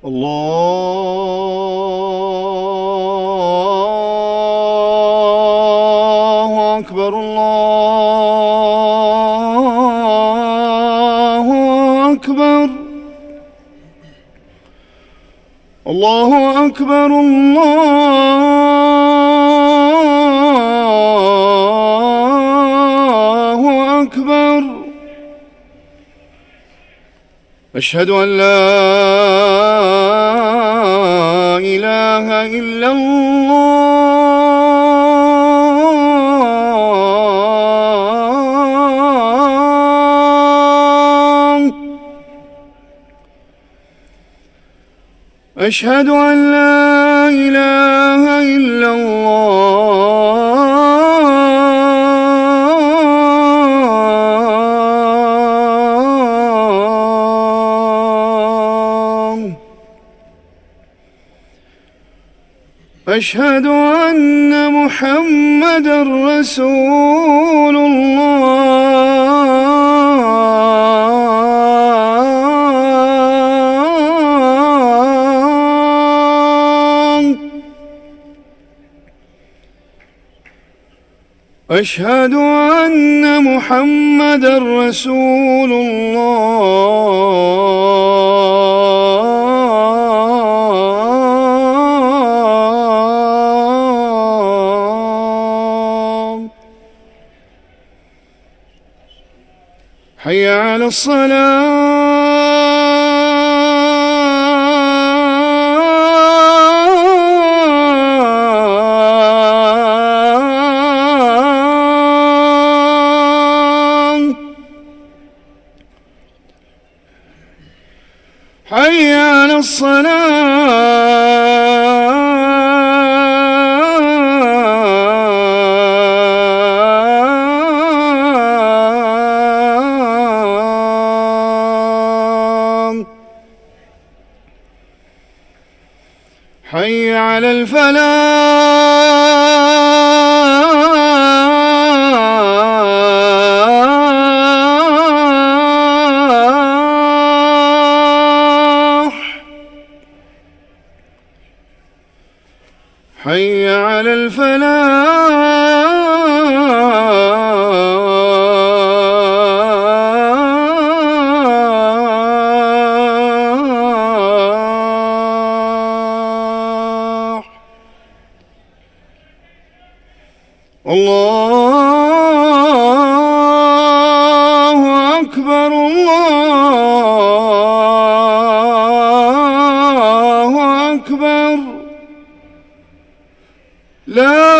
الله أكبر الله أكبر الله أكبر الله أكبر. أشهد أن لا إله إلا الله. أشهد أن لا إله إلا الله. أشهد أن محمدًا رسول الله. أشهد أن محمدًا رسول الله. حي على الصلاة. حي على الصلاة. حي على الفلاح. حي على الفلاح. الله أكبر الله أكبر. لا